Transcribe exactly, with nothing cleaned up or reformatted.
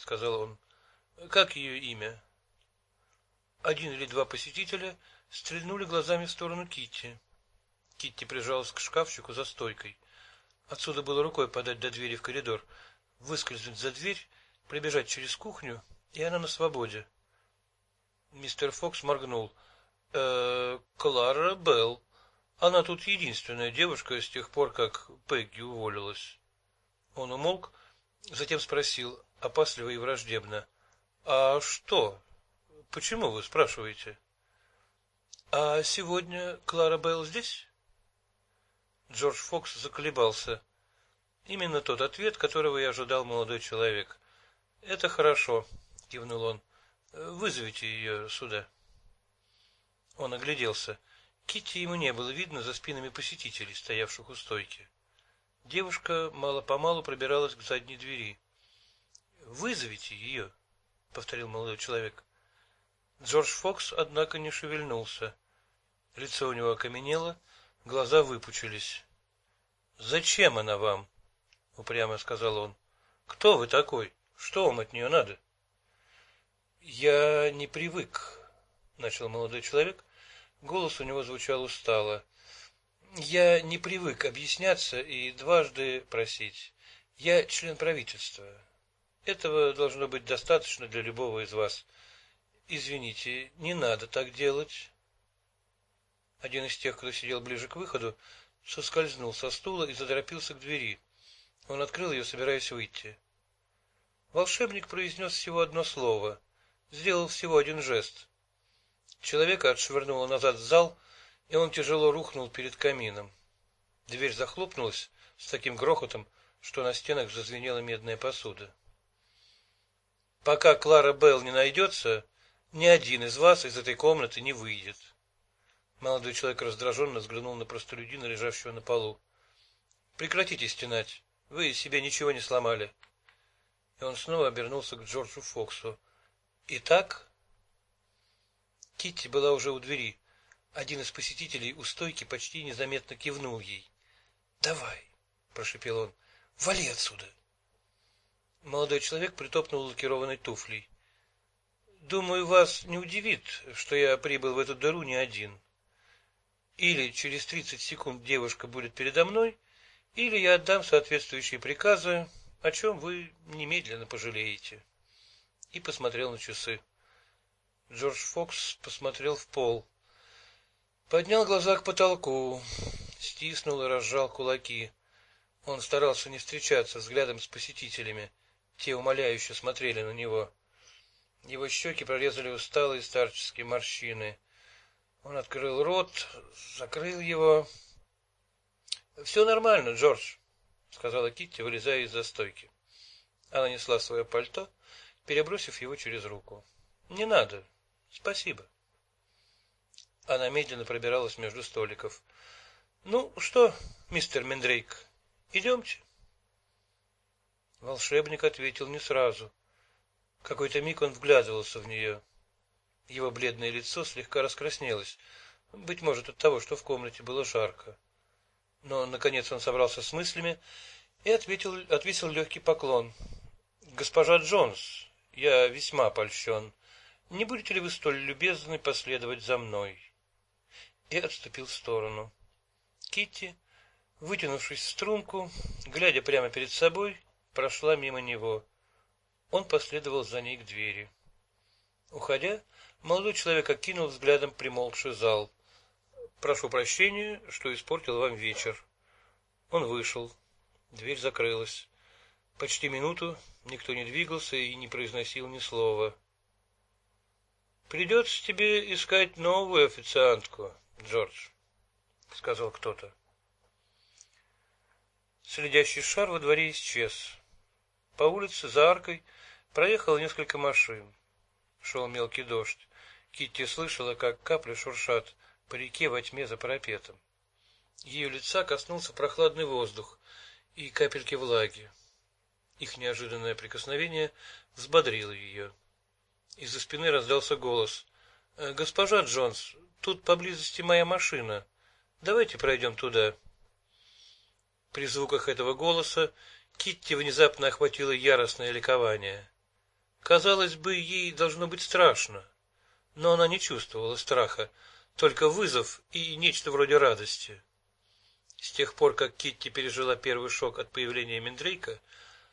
сказал он. Как ее имя? Один или два посетителя стрельнули глазами в сторону Китти. Китти прижалась к шкафчику за стойкой. Отсюда было рукой подать до двери в коридор, выскользнуть за дверь, пробежать через кухню, и она на свободе. Мистер Фокс моргнул. Э, Клара Белл. Она тут единственная девушка с тех пор, как Пегги уволилась. Он умолк, затем спросил, опасливо и враждебно: а что? Почему вы спрашиваете? А сегодня Клара Белл здесь? Джордж Фокс заколебался. Именно тот ответ, которого и ожидал молодой человек. Это хорошо, кивнул он. Вызовите ее сюда. Он огляделся. Китти ему не было видно за спинами посетителей, стоявших у стойки. Девушка мало-помалу пробиралась к задней двери. Вызовите ее, повторил молодой человек. Джордж Фокс, однако, не шевельнулся. Лицо у него окаменело, глаза выпучились. Зачем она вам? Упрямо сказал он. Кто вы такой? Что вам от нее надо? Я не привык, начал молодой человек. Голос у него звучал устало. Я не привык объясняться и дважды просить. Я член правительства. Этого должно быть достаточно для любого из вас. Извините, не надо так делать. Один из тех, кто сидел ближе к выходу, соскользнул со стула и заторопился к двери. Он открыл ее, собираясь выйти. Волшебник произнес всего одно слово, сделал всего один жест. Человека отшвырнуло назад в зал, и он тяжело рухнул перед камином. Дверь захлопнулась с таким грохотом, что на стенах зазвенела медная посуда. Пока Клара Белл не найдется, ни один из вас из этой комнаты не выйдет. Молодой человек раздраженно взглянул на простолюдина, лежавшего на полу. Прекратите стенать, вы из себя ничего не сломали. И он снова обернулся к Джорджу Фоксу. Итак, Китти была уже у двери. Один из посетителей у стойки почти незаметно кивнул ей. Давай, прошепел он, вали отсюда. Молодой человек притопнул лакированной туфлей. Думаю, вас не удивит, что я прибыл в эту дыру не один. Или через тридцать секунд девушка будет передо мной, или я отдам соответствующие приказы, о чем вы немедленно пожалеете. И посмотрел на часы. Джордж Фокс посмотрел в пол, поднял глаза к потолку, стиснул и разжал кулаки. Он старался не встречаться взглядом с посетителями, те умоляюще смотрели на него. Его щеки прорезали усталые старческие морщины. Он открыл рот, закрыл его. Все нормально, Джордж, сказала Китти, вылезая из-за стойки. Она несла свое пальто, перебросив его через руку. Не надо, спасибо. Она медленно пробиралась между столиков. Ну что, мистер Мендрейк, идемте. Волшебник ответил не сразу. Какой-то миг он вглядывался в нее. Его бледное лицо слегка раскраснелось, быть может от того, что в комнате было жарко. Но наконец он собрался с мыслями и ответил, отвесил легкий поклон. Госпожа Джонс, я весьма польщен. Не будете ли вы столь любезны последовать за мной? И отступил в сторону. Китти, вытянувшись в струнку, глядя прямо перед собой, прошла мимо него. Он последовал за ней к двери. Уходя, молодой человек окинул взглядом примолкший зал. Прошу прощения, что испортил вам вечер. Он вышел. Дверь закрылась. Почти минуту никто не двигался и не произносил ни слова. Придется тебе искать новую официантку, Джордж, сказал кто-то. Следящий шар во дворе исчез. По улице за аркой проехало несколько машин. Шел мелкий дождь. Китти слышала, как капли шуршат по реке во тьме за парапетом. Ее лица коснулся прохладный воздух и капельки влаги. Их неожиданное прикосновение взбодрило ее. Из-за спины раздался голос. «Госпожа Джонс, тут поблизости моя машина. Давайте пройдем туда». При звуках этого голоса Китти внезапно охватило яростное ликование. Казалось бы, ей должно быть страшно, но она не чувствовала страха, только вызов и нечто вроде радости. С тех пор, как Китти пережила первый шок от появления Мендрейка,